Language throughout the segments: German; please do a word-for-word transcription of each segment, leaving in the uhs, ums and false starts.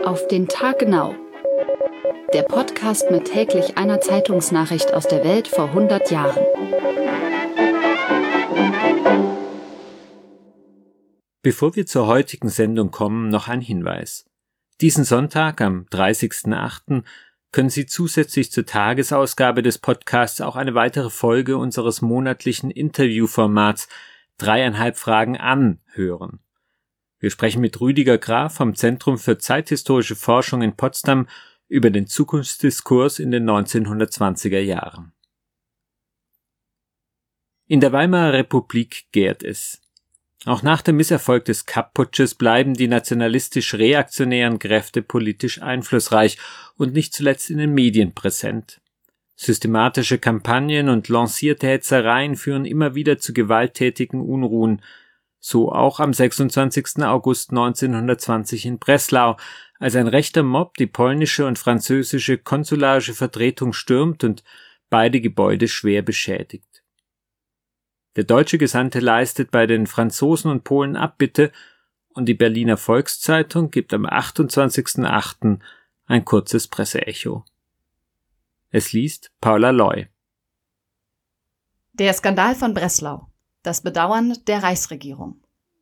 Auf den Tag genau. Der Podcast mit täglich einer Zeitungsnachricht aus der Welt vor hundert Jahren. Bevor wir zur heutigen Sendung kommen, noch ein Hinweis. Diesen Sonntag, am dreißigsten achten können Sie zusätzlich zur Tagesausgabe des Podcasts auch eine weitere Folge unseres monatlichen Interviewformats Dreieinhalb Fragen an hören. Wir sprechen mit Rüdiger Graf vom Zentrum für zeithistorische Forschung in Potsdam über den Zukunftsdiskurs in den neunzehnhundertzwanziger Jahren. In der Weimarer Republik gärt es. Auch nach dem Misserfolg des Kapp-Putsches bleiben die nationalistisch-reaktionären Kräfte politisch einflussreich und nicht zuletzt in den Medien präsent. Systematische Kampagnen und lancierte Hetzereien führen immer wieder zu gewalttätigen Unruhen, so auch am sechsundzwanzigsten August neunzehnhundertzwanzig in Breslau, als ein rechter Mob die polnische und französische konsularische Vertretung stürmt und beide Gebäude schwer beschädigt. Der deutsche Gesandte leistet bei den Franzosen und Polen Abbitte und die Berliner Volkszeitung gibt am achtundzwanzigsten achten ein kurzes Presseecho. Es liest Paula Loy. Der Skandal von Breslau. Das Bedauern der Reichsregierung.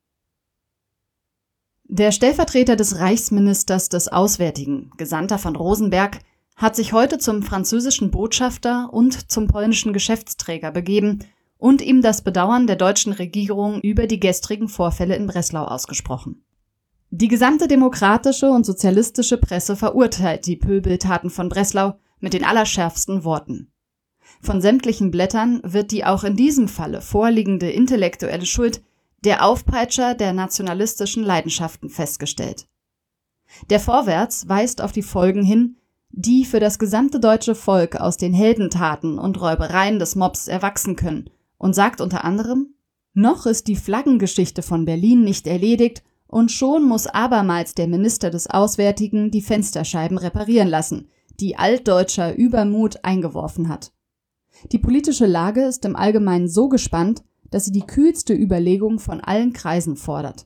Der Stellvertreter des Reichsministers des Auswärtigen, Gesandter von Rosenberg, hat sich heute zum französischen Botschafter und zum polnischen Geschäftsträger begeben und ihm das Bedauern der deutschen Regierung über die gestrigen Vorfälle in Breslau ausgesprochen. Die gesamte demokratische und sozialistische Presse verurteilt die Pöbeltaten von Breslau mit den allerschärfsten Worten. Von sämtlichen Blättern wird die auch in diesem Falle vorliegende intellektuelle Schuld der Aufpeitscher der nationalistischen Leidenschaften festgestellt. Der Vorwärts weist auf die Folgen hin, die für das gesamte deutsche Volk aus den Heldentaten und Räubereien des Mobs erwachsen können und sagt unter anderem: Noch ist die Flaggengeschichte von Berlin nicht erledigt und schon muss abermals der Minister des Auswärtigen die Fensterscheiben reparieren lassen, die altdeutscher Übermut eingeworfen hat. Die politische Lage ist im Allgemeinen so gespannt, dass sie die kühlste Überlegung von allen Kreisen fordert.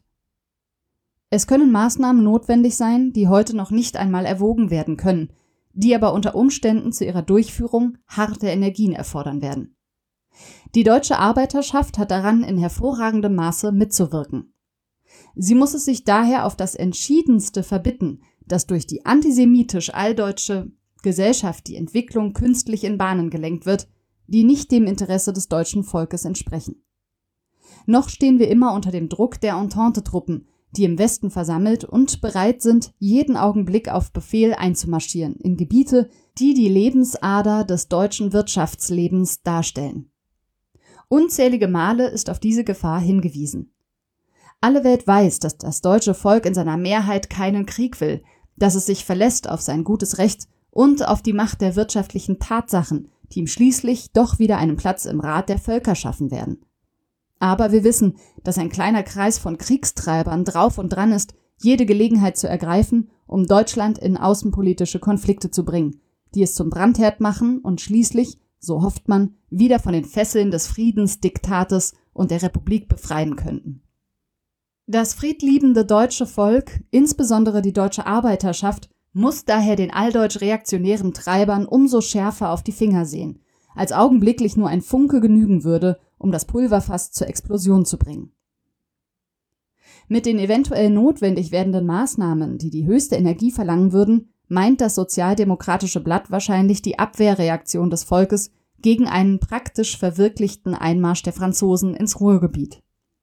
Es können Maßnahmen notwendig sein, die heute noch nicht einmal erwogen werden können, die aber unter Umständen zu ihrer Durchführung harte Energien erfordern werden. Die deutsche Arbeiterschaft hat daran in hervorragendem Maße mitzuwirken. Sie muss es sich daher auf das Entschiedenste verbitten, dass durch die antisemitisch-alldeutsche Gesellschaft die Entwicklung künstlich in Bahnen gelenkt wird, die nicht dem Interesse des deutschen Volkes entsprechen. Noch stehen wir immer unter dem Druck der Entente-Truppen, die im Westen versammelt und bereit sind, jeden Augenblick auf Befehl einzumarschieren in Gebiete, die die Lebensader des deutschen Wirtschaftslebens darstellen. Unzählige Male ist auf diese Gefahr hingewiesen. Alle Welt weiß, dass das deutsche Volk in seiner Mehrheit keinen Krieg will, dass es sich verlässt auf sein gutes Recht und auf die Macht der wirtschaftlichen Tatsachen, die ihm schließlich doch wieder einen Platz im Rat der Völker schaffen werden. Aber wir wissen, dass ein kleiner Kreis von Kriegstreibern drauf und dran ist, jede Gelegenheit zu ergreifen, um Deutschland in außenpolitische Konflikte zu bringen, die es zum Brandherd machen und schließlich, so hofft man, wieder von den Fesseln des Friedensdiktates und der Republik befreien könnten. Das friedliebende deutsche Volk, insbesondere die deutsche Arbeiterschaft, muss daher den alldeutsch-reaktionären Treibern umso schärfer auf die Finger sehen, als augenblicklich nur ein Funke genügen würde, um das Pulverfass zur Explosion zu bringen. Mit den eventuell notwendig werdenden Maßnahmen, die die höchste Energie verlangen würden, meint das sozialdemokratische Blatt wahrscheinlich die Abwehrreaktion des Volkes gegen einen praktisch verwirklichten Einmarsch der Franzosen ins Ruhrgebiet.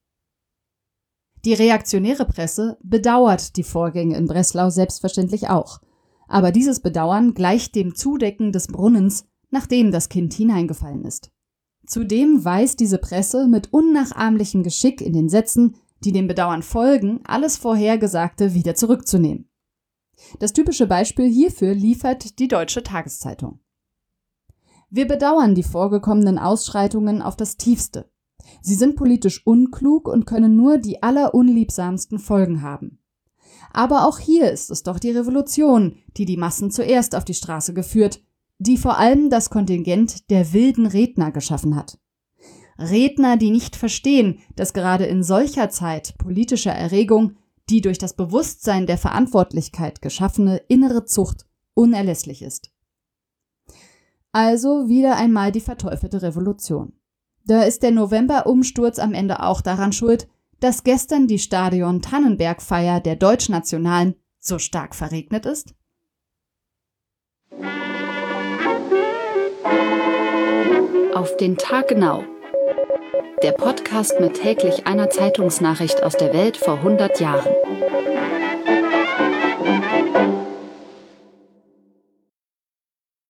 Die reaktionäre Presse bedauert die Vorgänge in Breslau selbstverständlich auch, aber dieses Bedauern gleicht dem Zudecken des Brunnens, nachdem das Kind hineingefallen ist. Zudem weiß diese Presse mit unnachahmlichem Geschick in den Sätzen, die dem Bedauern folgen, alles Vorhergesagte wieder zurückzunehmen. Das typische Beispiel hierfür liefert die Deutsche Tageszeitung. Wir bedauern die vorgekommenen Ausschreitungen auf das Tiefste. Sie sind politisch unklug und können nur die allerunliebsamsten Folgen haben. Aber auch hier ist es doch die Revolution, die die Massen zuerst auf die Straße geführt, die vor allem das Kontingent der wilden Redner geschaffen hat. Redner, die nicht verstehen, dass gerade in solcher Zeit politischer Erregung die durch das Bewusstsein der Verantwortlichkeit geschaffene innere Zucht unerlässlich ist. Also wieder einmal die verteufelte Revolution. Da ist der Novemberumsturz am Ende auch daran schuld, dass gestern die Stadion-Tannenberg-Feier der Deutschnationalen so stark verregnet ist? Auf den Tag genau. Der Podcast mit täglich einer Zeitungsnachricht aus der Welt vor hundert Jahren.